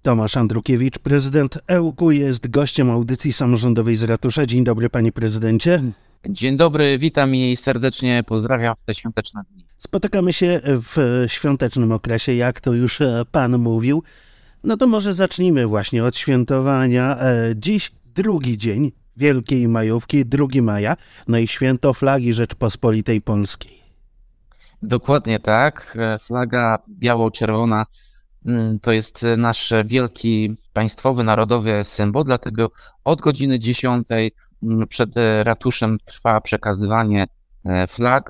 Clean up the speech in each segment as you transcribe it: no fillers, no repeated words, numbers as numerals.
Tomasz Andrukiewicz, prezydent EŁKU, jest gościem audycji samorządowej z ratusza. Dzień dobry, panie prezydencie. Dzień dobry, witam i serdecznie pozdrawiam w te świąteczne dni. Spotykamy się w świątecznym okresie, jak to już pan mówił. No to może zacznijmy właśnie od świętowania. Dziś drugi dzień Wielkiej Majówki, 2 maja, no i święto flagi Rzeczpospolitej Polskiej. Dokładnie tak. Flaga biało-czerwona to jest nasz wielki państwowy, narodowy symbol, dlatego od godziny 10 przed ratuszem trwa przekazywanie flag.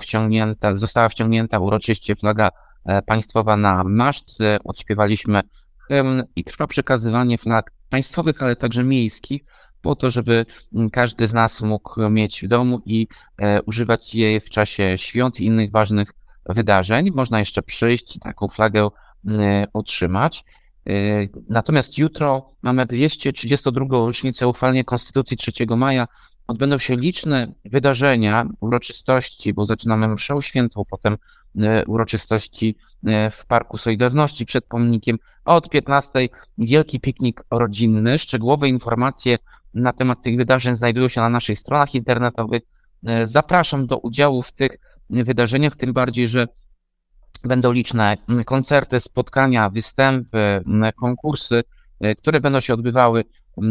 Została wciągnięta uroczyście flaga państwowa na maszt. Odśpiewaliśmy hymn i trwa przekazywanie flag państwowych, ale także miejskich, po to, żeby każdy z nas mógł mieć w domu i używać jej w czasie świąt i innych ważnych wydarzeń. Można jeszcze przyjść i taką flagę otrzymać. Natomiast jutro mamy 232. rocznicę uchwalenia Konstytucji 3 maja. Odbędą się liczne wydarzenia, uroczystości, bo zaczynamy mszę świętą, potem uroczystości w Parku Solidarności przed pomnikiem, a od 15 wielki piknik rodzinny. Szczegółowe informacje na temat tych wydarzeń znajdują się na naszych stronach internetowych. Zapraszam do udziału w tych wydarzeniach, tym bardziej, że będą liczne koncerty, spotkania, występy, konkursy, które będą się odbywały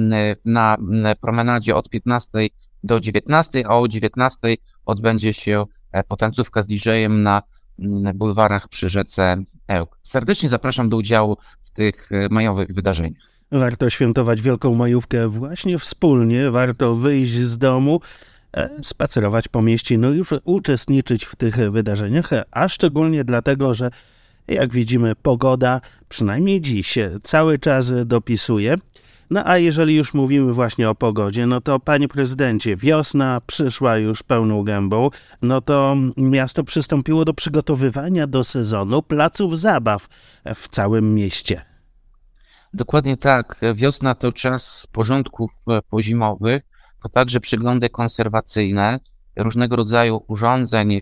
na promenadzie od 15 do 19, a o 19 odbędzie się potańcówka z DJ-em na bulwarach przy rzece Ełk. Serdecznie zapraszam do udziału w tych majowych wydarzeniach. Warto świętować Wielką Majówkę właśnie wspólnie, warto wyjść z domu, spacerować po mieście, no już uczestniczyć w tych wydarzeniach, a szczególnie dlatego, że jak widzimy pogoda, przynajmniej dziś, cały czas dopisuje. No a jeżeli już mówimy właśnie o pogodzie, no to panie prezydencie, wiosna przyszła już pełną gębą, no to miasto przystąpiło do przygotowywania do sezonu placów zabaw w całym mieście. Dokładnie tak. Wiosna to czas porządków pozimowych, to także przeglądy konserwacyjne, różnego rodzaju urządzeń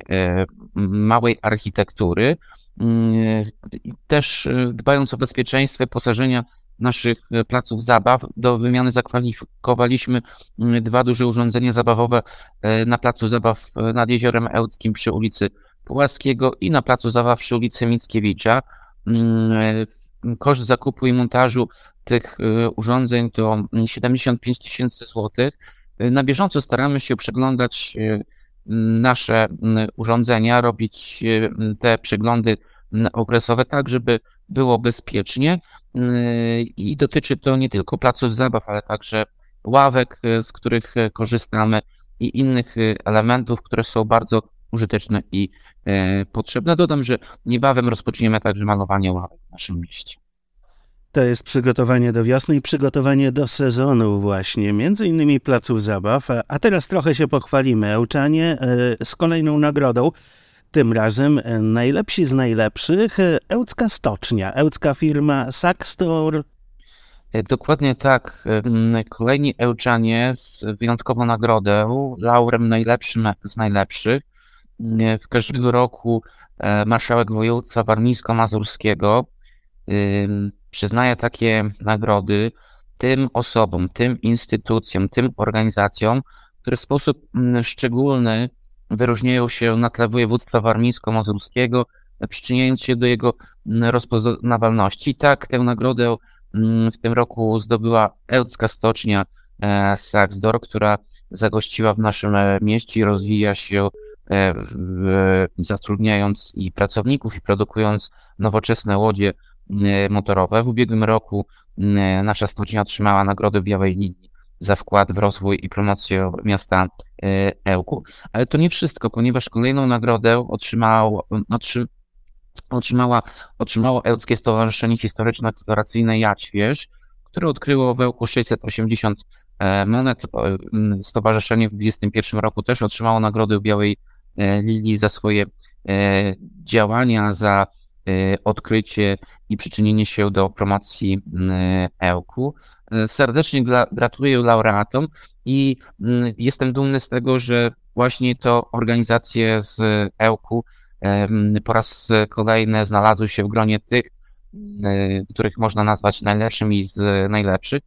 małej architektury. Też dbając o bezpieczeństwo wyposażenia naszych placów zabaw, do wymiany zakwalifikowaliśmy 2 duże urządzenia zabawowe na placu zabaw nad Jeziorem Ełckim przy ulicy Pułaskiego i na placu zabaw przy ulicy Mickiewicza. Koszt zakupu i montażu tych urządzeń to 75 tysięcy złotych. Na bieżąco staramy się przeglądać nasze urządzenia, robić te przeglądy okresowe tak, żeby było bezpiecznie i dotyczy to nie tylko placów zabaw, ale także ławek, z których korzystamy i innych elementów, które są bardzo użyteczne i potrzebne. Dodam, że niebawem rozpoczniemy także malowanie ławek w naszym mieście. To jest przygotowanie do wiosny i przygotowanie do sezonu właśnie, między innymi placów zabaw. A teraz trochę się pochwalimy. Ełczanie z kolejną nagrodą, tym razem najlepsi z najlepszych, Ełcka Stocznia, ełcka firma Saxtor. Dokładnie tak. Kolejni ełczanie z wyjątkową nagrodą, laurem najlepszym z najlepszych. W każdego roku marszałek województwa warmińsko-mazurskiego przyznaje takie nagrody tym osobom, tym instytucjom, tym organizacjom, które w sposób szczególny wyróżniają się na tle województwa warmińsko-mazurskiego, przyczyniając się do jego rozpoznawalności. I tak tę nagrodę w tym roku zdobyła Ełcka Stocznia Saxdor, która zagościła w naszym mieście i rozwija się, zatrudniając i pracowników, i produkując nowoczesne łodzie motorowe. W ubiegłym roku nasza stocznia otrzymała nagrodę Białej Linii za wkład w rozwój i promocję miasta Ełku. Ale to nie wszystko, ponieważ kolejną nagrodę otrzymało Ełckie Stowarzyszenie Historyczno-Eksploracyjne Jadźwierz, które odkryło w Ełku 680 monet. Stowarzyszenie w 2021 roku też otrzymało nagrodę Białej Lilii za swoje działania, za odkrycie i przyczynienie się do promocji Ełku. Serdecznie gratuluję laureatom i jestem dumny z tego, że właśnie to organizacje z Ełku po raz kolejny znalazły się w gronie tych których można nazwać najlepszymi z najlepszych,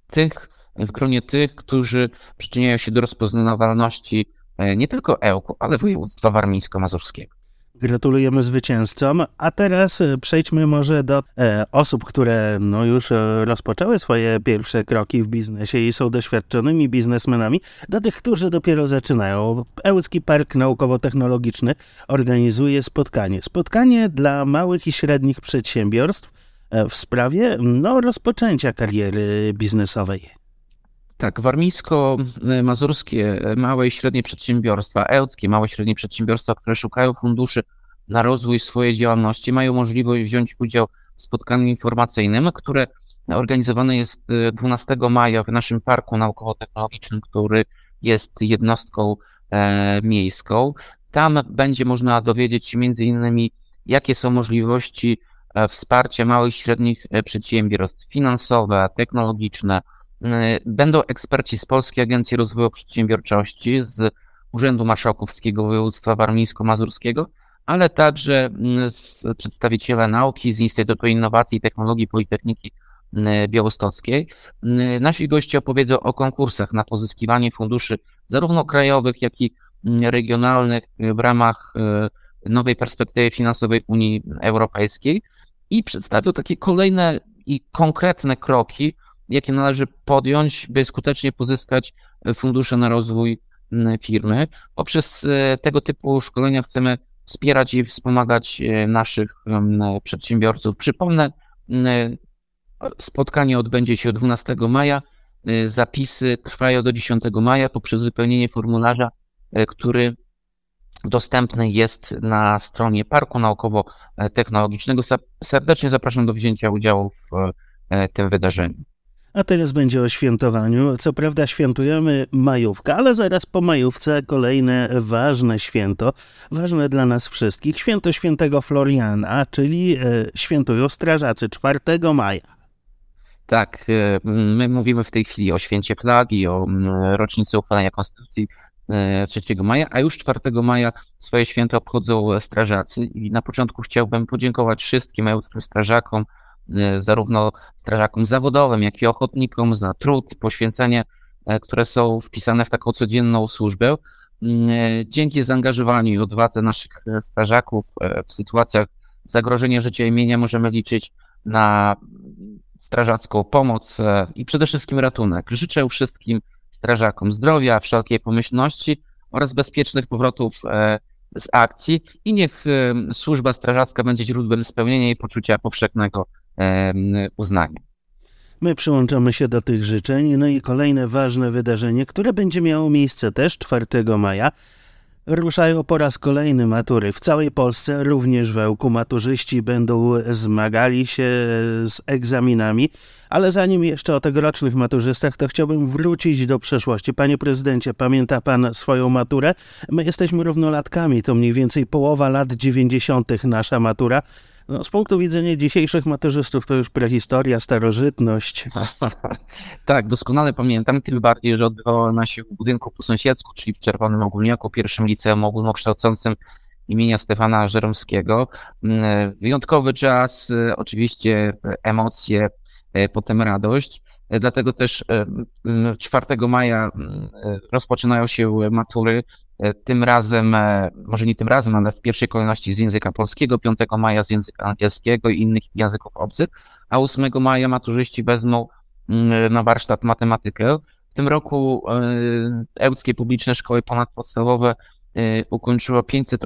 w gronie tych, którzy przyczyniają się do rozpoznawalności nie tylko Ełku, ale województwa warmińsko-mazurskiego. Gratulujemy zwycięzcom, a teraz przejdźmy może do osób, które już rozpoczęły swoje pierwsze kroki w biznesie i są doświadczonymi biznesmenami, do tych, którzy dopiero zaczynają. Ełcki Park Naukowo-Technologiczny organizuje spotkanie dla małych i średnich przedsiębiorstw w sprawie rozpoczęcia kariery biznesowej. Tak, warmińsko-mazurskie małe i średnie przedsiębiorstwa, ełckie małe i średnie przedsiębiorstwa, które szukają funduszy na rozwój swojej działalności, mają możliwość wziąć udział w spotkaniu informacyjnym, które organizowane jest 12 maja w naszym Parku Naukowo-Technologicznym, który jest jednostką miejską. Tam będzie można dowiedzieć się między innymi, jakie są możliwości wsparcia małych i średnich przedsiębiorstw finansowe, technologiczne. Będą eksperci z Polskiej Agencji Rozwoju Przedsiębiorczości, z Urzędu Marszałkowskiego Województwa Warmińsko-Mazurskiego, ale także przedstawiciele nauki z Instytutu Innowacji i Technologii Politechniki Białostockiej. Nasi goście opowiedzą o konkursach na pozyskiwanie funduszy zarówno krajowych, jak i regionalnych w ramach nowej perspektywy finansowej Unii Europejskiej i przedstawią takie kolejne i konkretne kroki, jakie należy podjąć, by skutecznie pozyskać fundusze na rozwój firmy. Poprzez tego typu szkolenia chcemy wspierać i wspomagać naszych przedsiębiorców. Przypomnę, spotkanie odbędzie się 12 maja. Zapisy trwają do 10 maja poprzez wypełnienie formularza, który dostępny jest na stronie Parku Naukowo-Technologicznego. Serdecznie zapraszam do wzięcia udziału w tym wydarzeniu. A teraz będzie o świętowaniu. Co prawda świętujemy majówkę, ale zaraz po majówce kolejne ważne święto, ważne dla nas wszystkich, święto świętego Floriana, czyli świętują strażacy 4 maja. Tak, my mówimy w tej chwili o święcie flagi, o rocznicy uchwalenia Konstytucji 3 maja, a już 4 maja swoje święto obchodzą strażacy i na początku chciałbym podziękować wszystkim ełckim strażakom, zarówno strażakom zawodowym, jak i ochotnikom za trud, poświęcenie, które są wpisane w taką codzienną służbę. Dzięki zaangażowaniu i odwadze naszych strażaków w sytuacjach zagrożenia życia i mienia możemy liczyć na strażacką pomoc i przede wszystkim ratunek. Życzę wszystkim strażakom zdrowia, wszelkiej pomyślności oraz bezpiecznych powrotów z akcji i niech służba strażacka będzie źródłem spełnienia i poczucia powszechnego uznania. My przyłączamy się do tych życzeń. I kolejne ważne wydarzenie, które będzie miało miejsce też 4 maja. Ruszają po raz kolejny matury. W całej Polsce, również w Ełku, maturzyści będą zmagali się z egzaminami. Ale zanim jeszcze o tegorocznych maturzystach, to chciałbym wrócić do przeszłości. Panie prezydencie, pamięta pan swoją maturę? My jesteśmy równolatkami, to mniej więcej połowa lat 90. nasza matura. Z punktu widzenia dzisiejszych maturzystów to już prehistoria, starożytność. Tak, doskonale pamiętam, tym bardziej, że odbywała ona się w budynku po sąsiedzku, czyli w Czerwonym Ogólniaku, pierwszym liceum ogólnokształcącym imienia Stefana Żeromskiego. Wyjątkowy czas, oczywiście emocje, potem radość. Dlatego też 4 maja rozpoczynają się matury. Tym razem, może nie tym razem, ale w pierwszej kolejności z języka polskiego, 5 maja z języka angielskiego i innych języków obcych, a 8 maja maturzyści wezmą na warsztat matematykę. W tym roku ełckie publiczne szkoły ponadpodstawowe ukończyło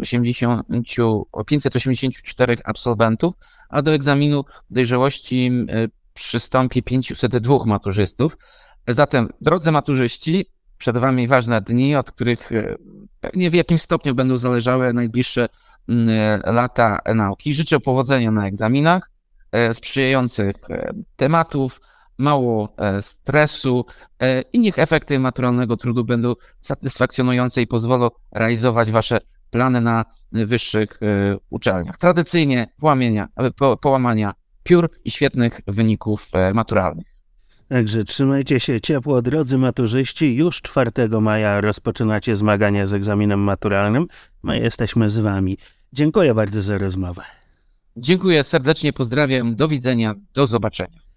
584 absolwentów, a do egzaminu dojrzałości przystąpi 502 maturzystów. Zatem, drodzy maturzyści, przed wami ważne dni, od których pewnie w jakimś stopniu będą zależały najbliższe lata nauki. Życzę powodzenia na egzaminach, sprzyjających tematów, mało stresu i niech efekty maturalnego trudu będą satysfakcjonujące i pozwolą realizować wasze plany na wyższych uczelniach. Tradycyjnie połamania piór i świetnych wyników maturalnych. Także trzymajcie się ciepło, drodzy maturzyści. Już 4 maja rozpoczynacie zmagania z egzaminem maturalnym. My jesteśmy z wami. Dziękuję bardzo za rozmowę. Dziękuję serdecznie, pozdrawiam, do widzenia, do zobaczenia.